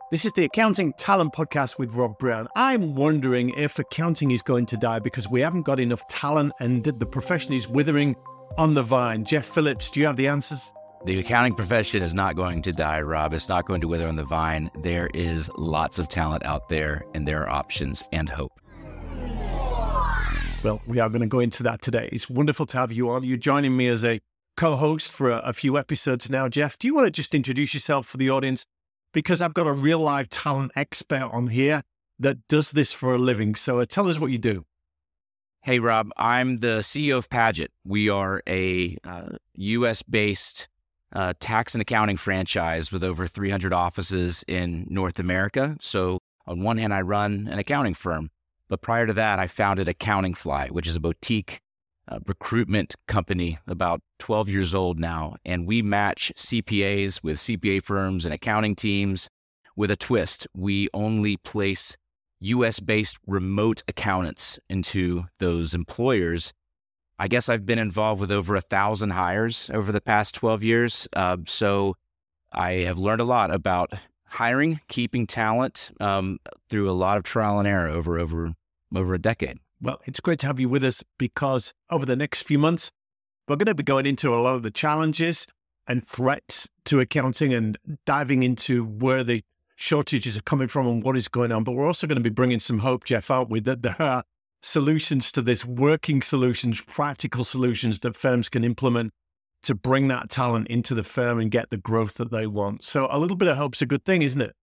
This is the Accounting Talent Podcast with Rob Brown. I'm wondering if accounting is going to die because we haven't got enough talent and the profession is withering on the vine. Jeff Phillips, do you have the answers? The accounting profession is not going to die, Rob. It's not going to wither on the vine. There is lots of talent out there, and there are options and hope. Well, we are going to go into that today. It's wonderful to have you on. You're joining me as a co-host for a few episodes now. Jeff, do you want to just introduce yourself for the audience? Because I've got a real live talent expert on here that does this for a living. So tell us what you do. Hey, Rob, I'm the CEO of Padgett. We are a U.S.-based tax and accounting franchise with over 300 offices in North America. So on one hand, I run an accounting firm. But prior to that, I founded Accounting Fly, which is a boutique recruitment company, about 12 years old now. And we match CPAs with CPA firms and accounting teams with a twist. We only place U.S.-based remote accountants into those employers. I guess I've been involved with over 1,000 hires over the past 12 years. So I have learned a lot about hiring, keeping talent through a lot of trial and error over a decade. Well, it's great to have you with us because over the next few months, we're going to be going into a lot of the challenges and threats to accounting and diving into where the shortages are coming from and what is going on. But we're also going to be bringing some hope, Jeff, aren't we? That there are solutions to this, working solutions, practical solutions that firms can implement to bring that talent into the firm and get the growth that they want. So a little bit of hope's a good thing, isn't it?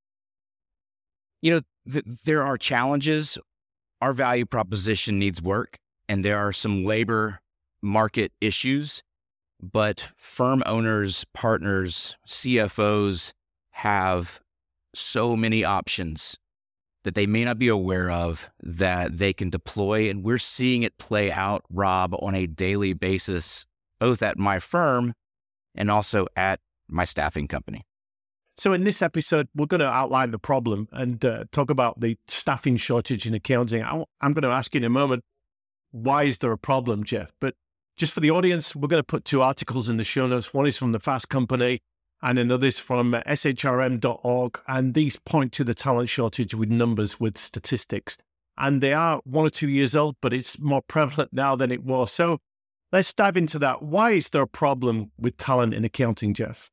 You know, there are challenges. Our value proposition needs work, and there are some labor market issues, but firm owners, partners, CFOs have so many options that they may not be aware of that they can deploy, and we're seeing it play out, Rob, on a daily basis, both at my firm and also at my staffing company. So in this episode, we're going to outline the problem and talk about the staffing shortage in accounting. I'm going to ask you in a moment, why is there a problem, Jeff? But just for the audience, we're going to put two articles in the show notes. One is from the Fast Company and another is from shrm.org. And these point to the talent shortage with numbers, with statistics. And they are 1 or 2 years old, but it's more prevalent now than it was. So let's dive into that. Why is there a problem with talent in accounting, Jeff?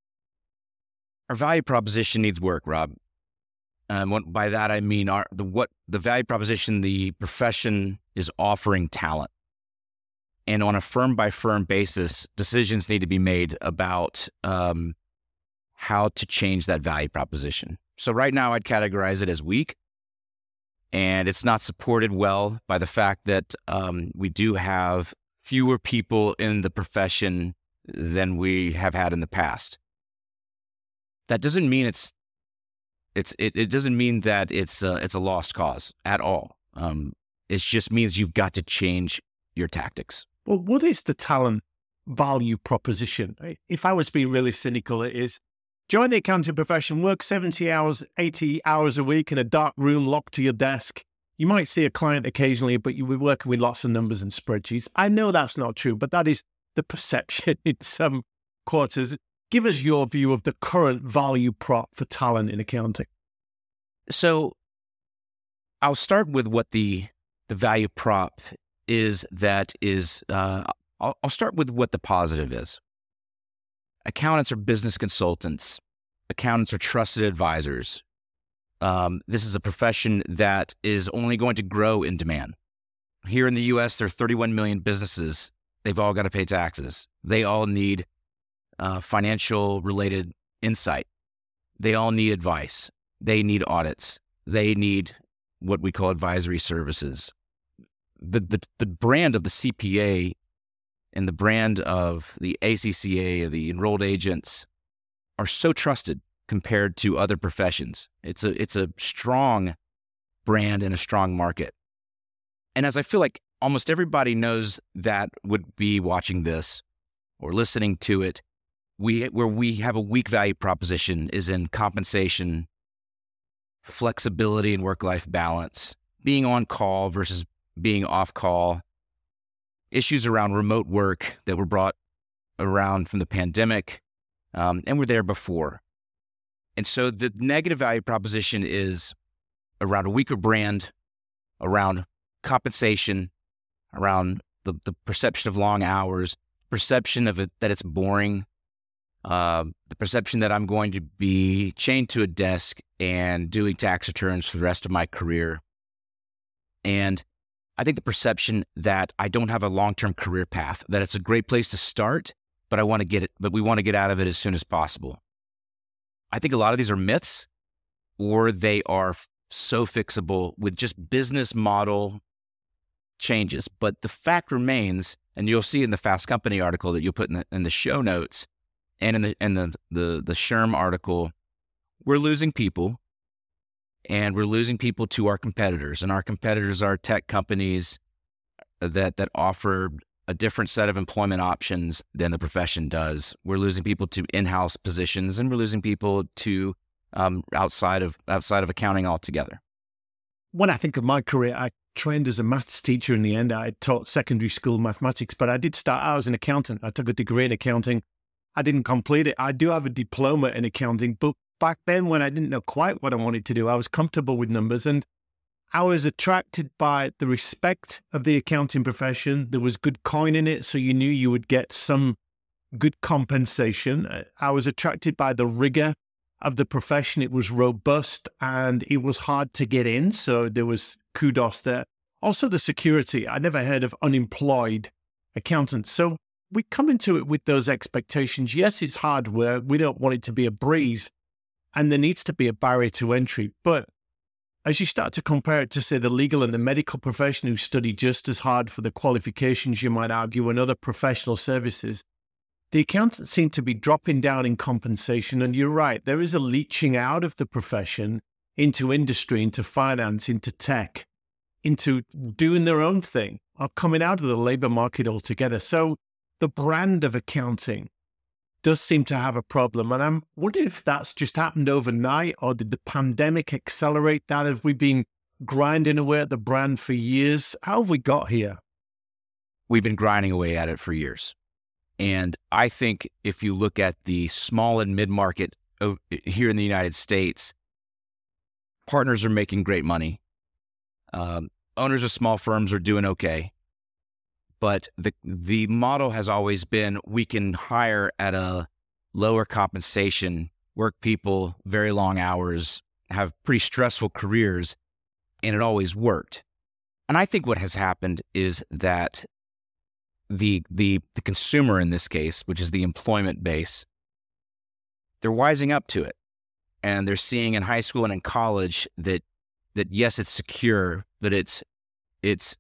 Our value proposition needs work, Rob. By that, I mean the value proposition the profession is offering talent. And on a firm-by-firm basis, decisions need to be made about how to change that value proposition. So right now, I'd categorize it as weak. And it's not supported well by the fact that we do have fewer people in the profession than we have had in the past. That doesn't mean it doesn't mean that it's a lost cause at all. It just means you've got to change your tactics. Well, what is the talent value proposition? If I was being really cynical, it is join the accounting profession, work 70 hours, 80 hours a week in a dark room locked to your desk. You might see a client occasionally, but you'll be working with lots of numbers and spreadsheets. I know that's not true, but that is the perception in some quarters. Give us your view of the current value prop for talent in accounting. So I'll start with what the value prop is I'll start with what the positive is. Accountants are business consultants. Accountants are trusted advisors. This is a profession that is only going to grow in demand. Here in the U.S., there are 31 million businesses. They've all got to pay taxes. They all need financial related insight. They all need advice. They need audits. They need what we call advisory services. The brand of the CPA and the brand of the ACCA, the enrolled agents, are so trusted compared to other professions. It's a strong brand and a strong market. And as I feel like almost everybody knows that would be watching this or listening to it, where we have a weak value proposition is in compensation, flexibility and work-life balance, being on call versus being off call, issues around remote work that were brought around from the pandemic and were there before. And so the negative value proposition is around a weaker brand, around compensation, around the perception of long hours, perception of it that it's boring, the perception that I'm going to be chained to a desk and doing tax returns for the rest of my career. And I think the perception that I don't have a long-term career path, that it's a great place to start, but we want to get out of it as soon as possible. I think a lot of these are myths, or they are so fixable with just business model changes. But the fact remains, and you'll see in the Fast Company article that you'll put in the show notes, and in the SHRM article, we're losing people, and we're losing people to our competitors. And our competitors are tech companies that offer a different set of employment options than the profession does. We're losing people to in-house positions, and we're losing people to outside of accounting altogether. When I think of my career, I trained as a maths teacher in the end. I taught secondary school mathematics, but I did start out as an accountant. I took a degree in accounting. I didn't complete it. I do have a diploma in accounting, but back then when I didn't know quite what I wanted to do, I was comfortable with numbers, and I was attracted by the respect of the accounting profession. There was good coin in it, so you knew you would get some good compensation. I was attracted by the rigor of the profession. It was robust and it was hard to get in, so there was kudos there. Also the security. I never heard of unemployed accountants. So we come into it with those expectations. Yes, it's hard work. We don't want it to be a breeze, and there needs to be a barrier to entry. But as you start to compare it to, say, the legal and the medical profession, who study just as hard for the qualifications, you might argue, and other professional services, the accountants seem to be dropping down in compensation. And you're right, there is a leaching out of the profession into industry, into finance, into tech, into doing their own thing, or coming out of the labor market altogether. So the brand of accounting does seem to have a problem. And I'm wondering if that's just happened overnight, or did the pandemic accelerate that? Have we been grinding away at the brand for years? How have we got here? We've been grinding away at it for years. And I think if you look at the small and mid-market here in the United States, partners are making great money. Owners of small firms are doing okay. But the model has always been, we can hire at a lower compensation, work people very long hours, have pretty stressful careers, and it always worked. And I think what has happened is that the consumer in this case, which is the employment base, they're wising up to it. And they're seeing in high school and in college that yes, it's secure, but it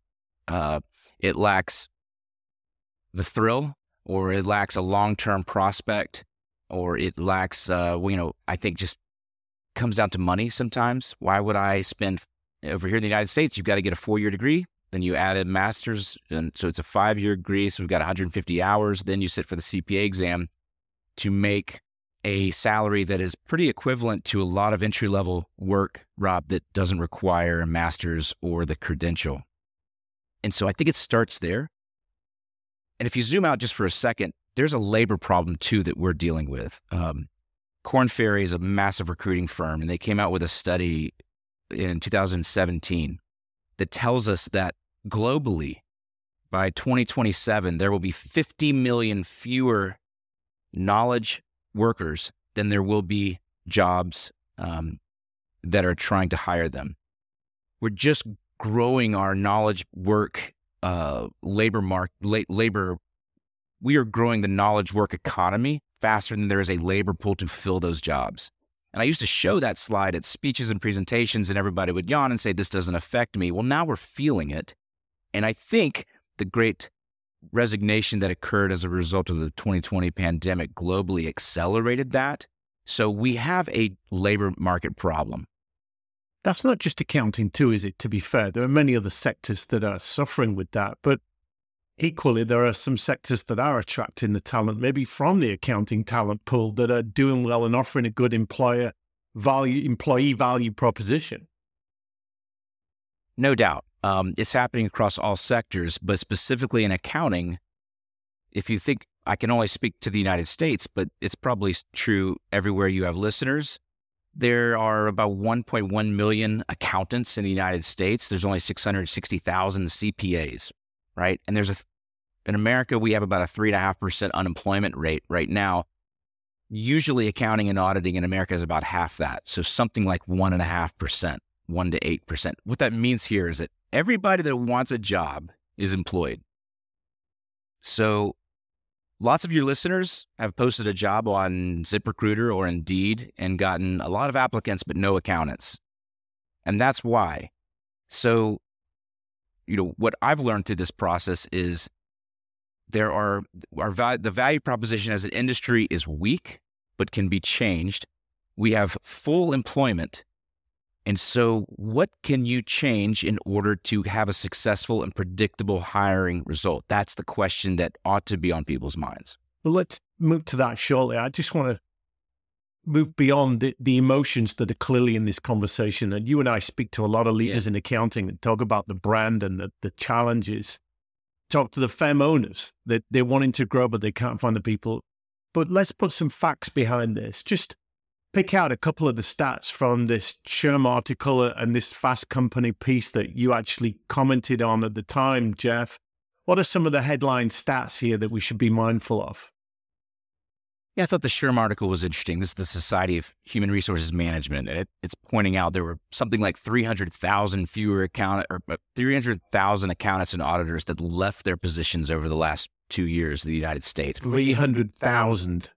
lacks the thrill, or it lacks a long-term prospect, or it lacks, I think just comes down to money sometimes. Why would I spend, over here in the United States, you've got to get a 4-year degree, then you add a master's, and so it's a 5-year degree, so we've got 150 hours, then you sit for the CPA exam to make a salary that is pretty equivalent to a lot of entry-level work, Rob, that doesn't require a master's or the credential. And so I think it starts there. And if you zoom out just for a second, there's a labor problem too that we're dealing with. Korn Ferry is a massive recruiting firm, and they came out with a study in 2017 that tells us that globally, by 2027, there will be 50 million fewer knowledge workers than there will be jobs that are trying to hire them. We're just growing our knowledge work labor. We are growing the knowledge work economy faster than there is a labor pool to fill those jobs. And I used to show that slide at speeches and presentations, and everybody would yawn and say, this doesn't affect me. Well, now we're feeling it. And I think the great resignation that occurred as a result of the 2020 pandemic globally accelerated that. So we have a labor market problem. That's not just accounting too, is it? To be fair, there are many other sectors that are suffering with that. But equally, there are some sectors that are attracting the talent, maybe from the accounting talent pool, that are doing well and offering a good employee value proposition. No doubt. It's happening across all sectors, but specifically in accounting, if you think, I can only speak to the United States, but it's probably true everywhere you have listeners. There are about 1.1 million accountants in the United States. There's only 660,000 CPAs, right? And in America, we have about a 3.5% unemployment rate right now. Usually accounting and auditing in America is about half that. So something like 1.5%, 1 to 8%. What that means here is that everybody that wants a job is employed. So lots of your listeners have posted a job on ZipRecruiter or Indeed and gotten a lot of applicants, but no accountants. And that's why. So, what I've learned through this process is the value proposition as an industry is weak, but can be changed. We have full employment. And so what can you change in order to have a successful and predictable hiring result? That's the question that ought to be on people's minds. Well, let's move to that shortly. I just want to move beyond the emotions that are clearly in this conversation. And you and I speak to a lot of leaders in accounting and talk about the brand and the challenges. Talk to the firm owners that they're wanting to grow, but they can't find the people. But let's put some facts behind this. Just pick out a couple of the stats from this SHRM article and this Fast Company piece that you actually commented on at the time, Jeff. What are some of the headline stats here that we should be mindful of? Yeah, I thought the SHRM article was interesting. This is the Society of Human Resources Management. And it's pointing out there were something like 300,000 300,000 accountants and auditors that left their positions over the last 2 years in the United States. 300,000.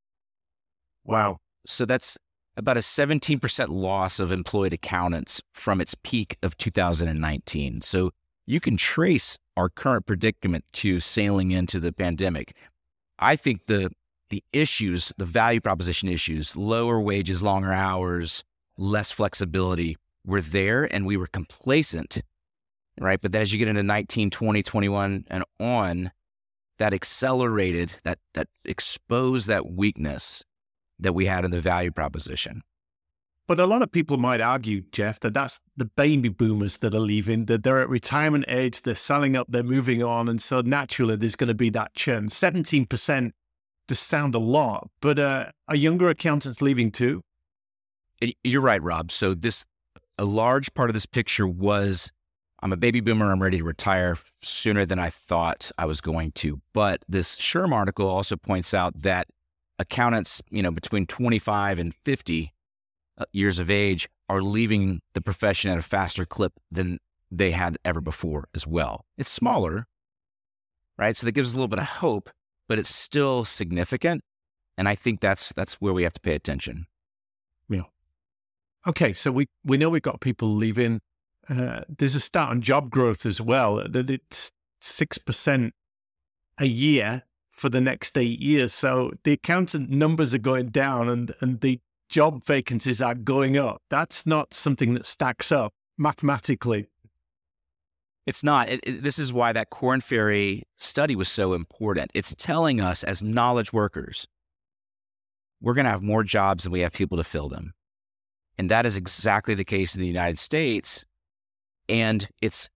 Wow. So that's about a 17% loss of employed accountants from its peak of 2019. So you can trace our current predicament to sailing into the pandemic. I think the issues, the value proposition issues, lower wages, longer hours, less flexibility were there and we were complacent, right? But then as you get into 19, 20, 21 and on, that accelerated, that exposed that weakness that we had in the value proposition. But a lot of people might argue, Jeff, that that's the baby boomers that are leaving, that they're at retirement age, they're selling up, they're moving on. And so naturally, there's going to be that churn. 17% does sound a lot, but are younger accountants leaving too? You're right, Rob. So a large part of this picture was, I'm a baby boomer, I'm ready to retire sooner than I thought I was going to. But this SHRM article also points out that accountants, between 25 and 50 years of age are leaving the profession at a faster clip than they had ever before as well. It's smaller, right? So that gives us a little bit of hope, but it's still significant. And I think that's where we have to pay attention. Yeah. Okay, so we know we've got people leaving. There's a stat on job growth as well, that it's 6% a year for the next 8 years. So the accountant numbers are going down and the job vacancies are going up. That's not something that stacks up mathematically. It's not. This is why that Korn Ferry study was so important. It's telling us as knowledge workers, we're going to have more jobs than we have people to fill them. And that is exactly the case in the United States. And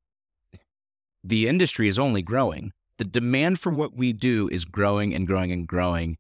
the industry is only growing. The demand for what we do is growing and growing and growing.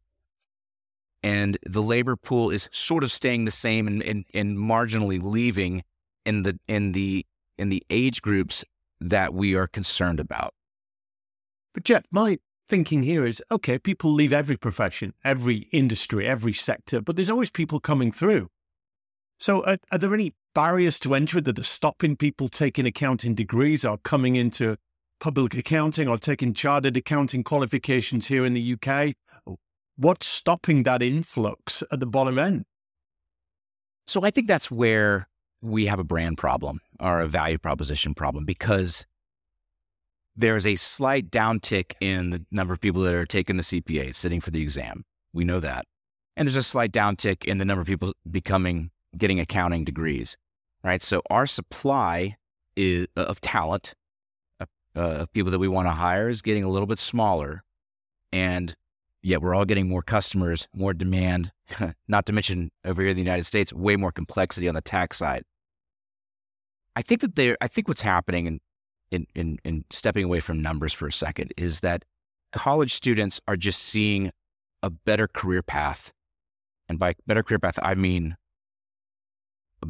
And the labor pool is sort of staying the same and marginally leaving in the age groups that we are concerned about. But Jeff, my thinking here is, okay, people leave every profession, every industry, every sector, but there's always people coming through. So are there any barriers to entry that are stopping people taking accounting degrees or coming into public accounting or taking chartered accounting qualifications here in the UK? What's stopping that influx at the bottom end? So I think that's where we have a brand problem or a value proposition problem, because there is a slight downtick in the number of people that are taking the CPA, sitting for the exam. We know that. And there's a slight downtick in the number of people getting accounting degrees, right? So our supply of talent, of people that we want to hire, is getting a little bit smaller. And yet we're all getting more customers, more demand, not to mention over here in the United States, way more complexity on the tax side. I think what's happening in stepping away from numbers for a second is that college students are just seeing a better career path. And by better career path, I mean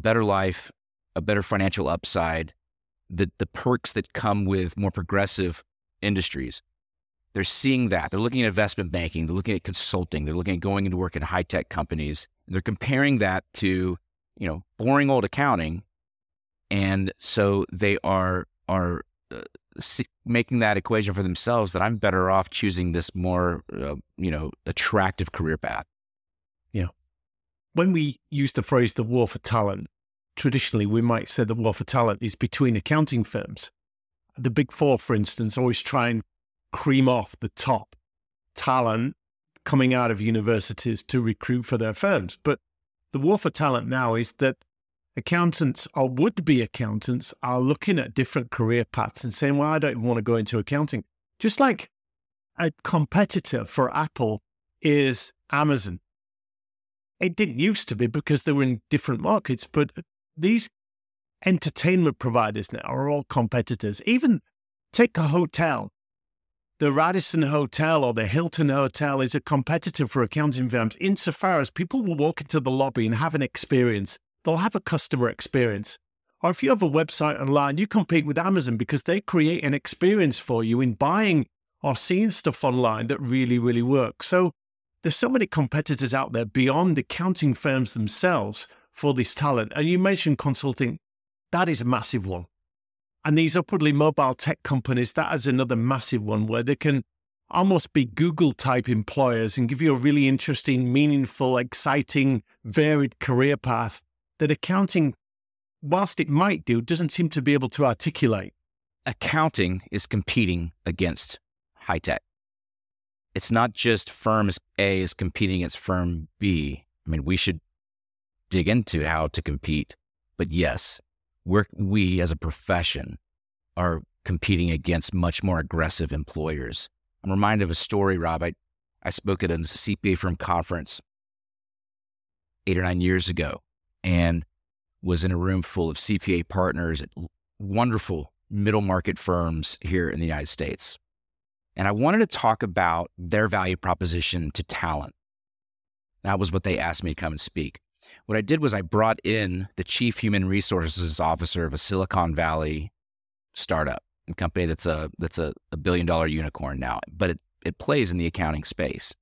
better life, a better financial upside, the perks that come with more progressive industries. They're seeing that. They're looking at investment banking. They're looking at consulting. They're looking at going into work in high-tech companies. They're comparing that to, boring old accounting. And so they are making that equation for themselves that I'm better off choosing this more, attractive career path. Yeah. When we use the phrase the war for talent, traditionally we might say the war for talent is between accounting firms. The Big Four, for instance, always try and cream off the top talent coming out of universities to recruit for their firms. But the war for talent now is that accountants or would-be accountants are looking at different career paths and saying, well, I don't want to go into accounting. Just like a competitor for Apple is Amazon. It didn't used to be because they were in different markets, but these entertainment providers now are all competitors. Even take a hotel. The Radisson Hotel or the Hilton Hotel is a competitor for accounting firms insofar as people will walk into the lobby and have an experience. They'll have a customer experience. Or if you have a website online, you compete with Amazon because they create an experience for you in buying or seeing stuff online that really, really works. So there's so many competitors out there beyond accounting firms themselves for this talent. And you mentioned consulting. That is a massive one. And these upwardly mobile tech companies, that is another massive one where they can almost be Google-type employers and give you a really interesting, meaningful, exciting, varied career path that accounting, whilst it might do, doesn't seem to be able to articulate. Accounting is competing against high tech. It's not just firm A is competing against firm B. I mean, we should dig into how to compete. But yes, we as a profession are competing against much more aggressive employers. I'm reminded of a story, Rob. I spoke at a CPA firm conference 8 or 9 years ago and was in a room full of CPA partners at wonderful middle market firms here in the United States. And I wanted to talk about their value proposition to talent. That was what they asked me to come and speak. What I did was I brought in the chief human resources officer of a Silicon Valley startup, a company that's a $1 billion unicorn now, but it plays in the accounting space.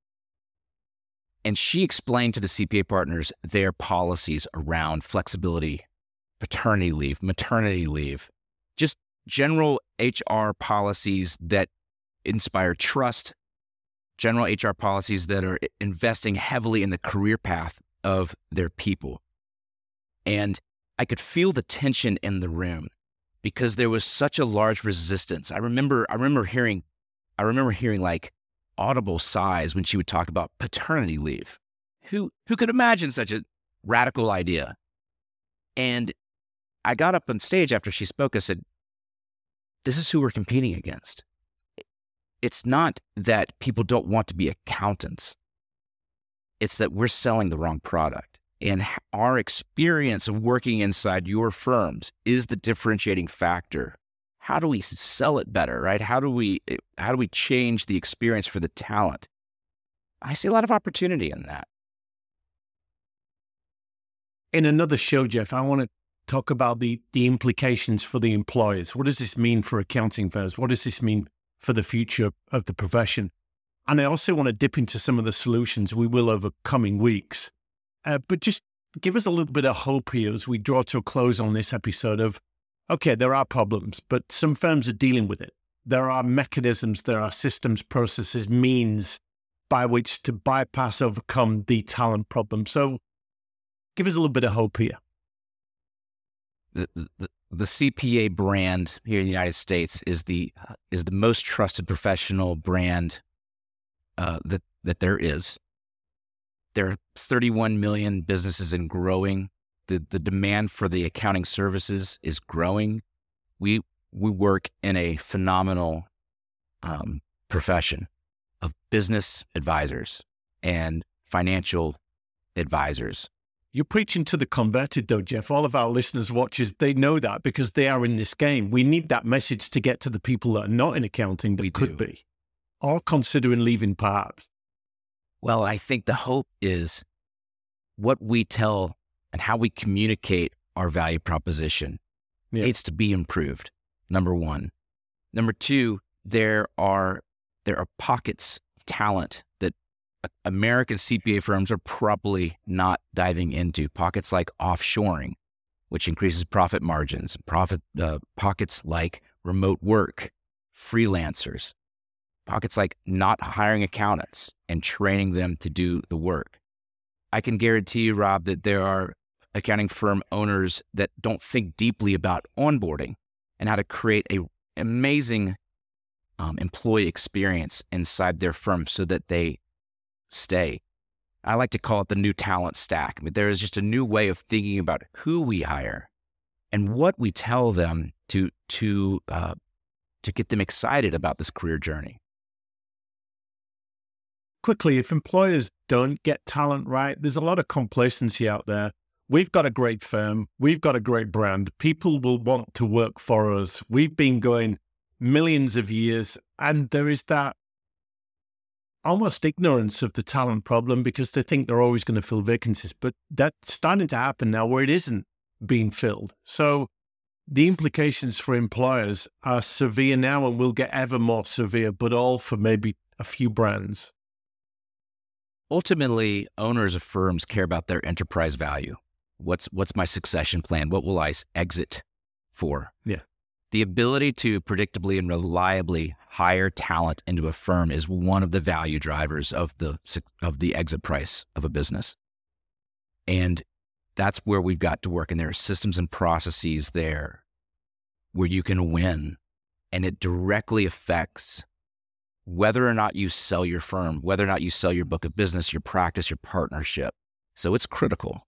And she explained to the CPA partners their policies around flexibility, paternity leave, maternity leave, just general HR policies that inspire trust, general HR policies that are investing heavily in the career path of their people. And I could feel the tension in the room because there was such a large resistance. I remember hearing like audible sighs when she would talk about paternity leave. Who could imagine such a radical idea? And I got up on stage after she spoke. I said, this is who we're competing against. It's not that people don't want to be accountants. It's that we're selling the wrong product. And our experience of working inside your firms is the differentiating factor. How do we sell it better, right? How do we change the experience for the talent? I see a lot of opportunity in that. In another show, Jeff, I want to talk about the implications for the employers. What does this mean for accounting firms? What does this mean for the future of the profession? And I also want to dip into some of the solutions we will over coming weeks. But just give us a little bit of hope here as we draw to a close on this episode of, okay, there are problems, but some firms are dealing with it. There are mechanisms, there are systems, processes, means by which to bypass, overcome the talent problem. So give us a little bit of hope here. The CPA brand here in the United States is the most trusted professional brand that there is. There are 31 million businesses and growing. The demand for the accounting services is growing. We work in a phenomenal profession of business advisors and financial advisors. You're preaching to the converted though, Jeff. All of our listeners, watchers, they know that because they are in this game. We need that message to get to the people that are not in accounting that could be, or considering leaving perhaps. Well, I think the hope is what we tell and how we communicate our value proposition. Yeah. It's to be improved, number one. Number two, there are pockets of talent that American CPA firms are probably not diving into. Pockets like offshoring, which increases profit margins. Pockets like remote work, freelancers. Pockets like not hiring accountants and training them to do the work. I can guarantee you, Rob, that there are accounting firm owners that don't think deeply about onboarding and how to create an amazing employee experience inside their firm so that they stay. I like to call it the new talent stack. I mean, there is just a new way of thinking about who we hire and what we tell them to get them excited about this career journey. Quickly, if employers don't get talent right, there's a lot of complacency out there. We've got a great firm. We've got a great brand. People will want to work for us. We've been going millions of years, and there is that almost ignorance of the talent problem because they think they're always going to fill vacancies. But that's starting to happen now where it isn't being filled. So the implications for employers are severe now and will get ever more severe, but all for maybe a few brands. Ultimately, owners of firms care about their enterprise value. What's my succession plan? What will I exit for? Yeah. The ability to predictably and reliably hire talent into a firm is one of the value drivers of the exit price of a business. And that's where we've got to work. And there are systems and processes there where you can win. And it directly affects whether or not you sell your firm, whether or not you sell your book of business, your practice, your partnership. So it's critical.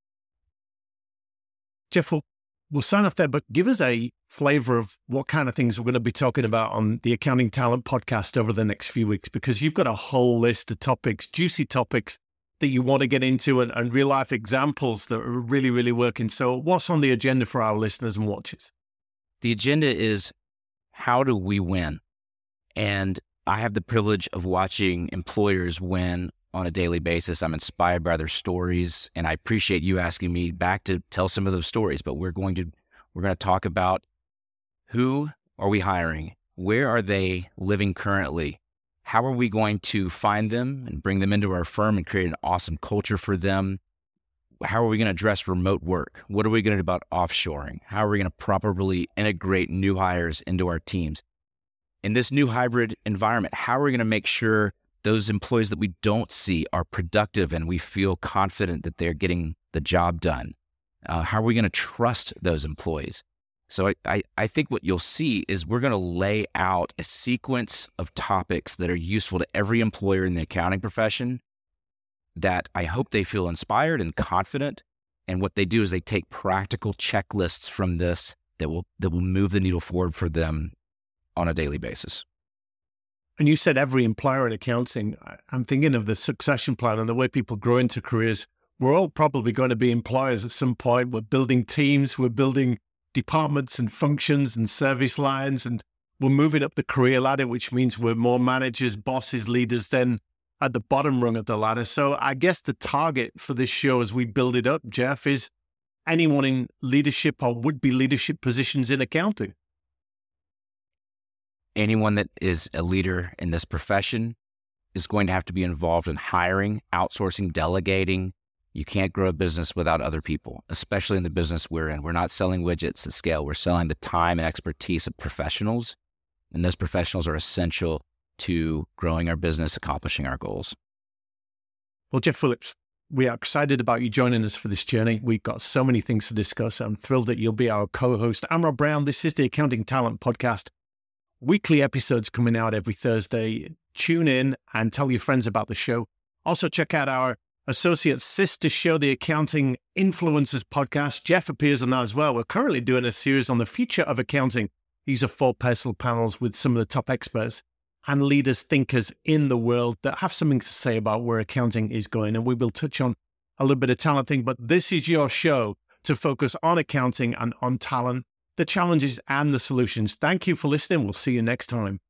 Jeff, we'll sign off there, but give us a flavor of what kind of things we're going to be talking about on the Accounting Talent podcast over the next few weeks, because you've got a whole list of topics, juicy topics that you want to get into and real life examples that are really, really working. So what's on the agenda for our listeners and watchers? The agenda is, how do we win? And I have the privilege of watching employers win on a daily basis. I'm inspired by their stories, and I appreciate you asking me back to tell some of those stories. But we're going to talk about, who are we hiring? Where are they living currently? How are we going to find them and bring them into our firm and create an awesome culture for them? How are we going to address remote work? What are we going to do about offshoring? How are we going to properly integrate new hires into our teams? In this new hybrid environment, how are we going to make sure those employees that we don't see are productive and we feel confident that they're getting the job done? How are we going to trust those employees? So I think what you'll see is we're going to lay out a sequence of topics that are useful to every employer in the accounting profession, that I hope they feel inspired and confident. And what they do is they take practical checklists from this that will move the needle forward for them on a daily basis. And you said every employer in accounting. I'm thinking of the succession plan and the way people grow into careers. We're all probably going to be employers at some point. We're building teams, we're building departments and functions and service lines, and we're moving up the career ladder, which means we're more managers, bosses, leaders than at the bottom rung of the ladder. So I guess the target for this show as we build it up, Jeff, is anyone in leadership or would-be leadership positions in accounting. Anyone that is a leader in this profession is going to have to be involved in hiring, outsourcing, delegating. You can't grow a business without other people, especially in the business we're in. We're not selling widgets at scale. We're selling the time and expertise of professionals, and those professionals are essential to growing our business, accomplishing our goals. Well, Jeff Phillips, we are excited about you joining us for this journey. We've got so many things to discuss. I'm thrilled that you'll be our co-host. I'm Rob Brown. This is the Accounting Talent Podcast. Weekly episodes coming out every Thursday. Tune in and tell your friends about the show. Also, check out our associate sister show, the Accounting Influencers Podcast. Jeff appears on that as well. We're currently doing a series on the future of accounting. These are 4 personal panels with some of the top experts and leaders, thinkers in the world that have something to say about where accounting is going. And we will touch on a little bit of talent thing, but this is your show to focus on accounting and on talent, the challenges and the solutions. Thank you for listening. We'll see you next time.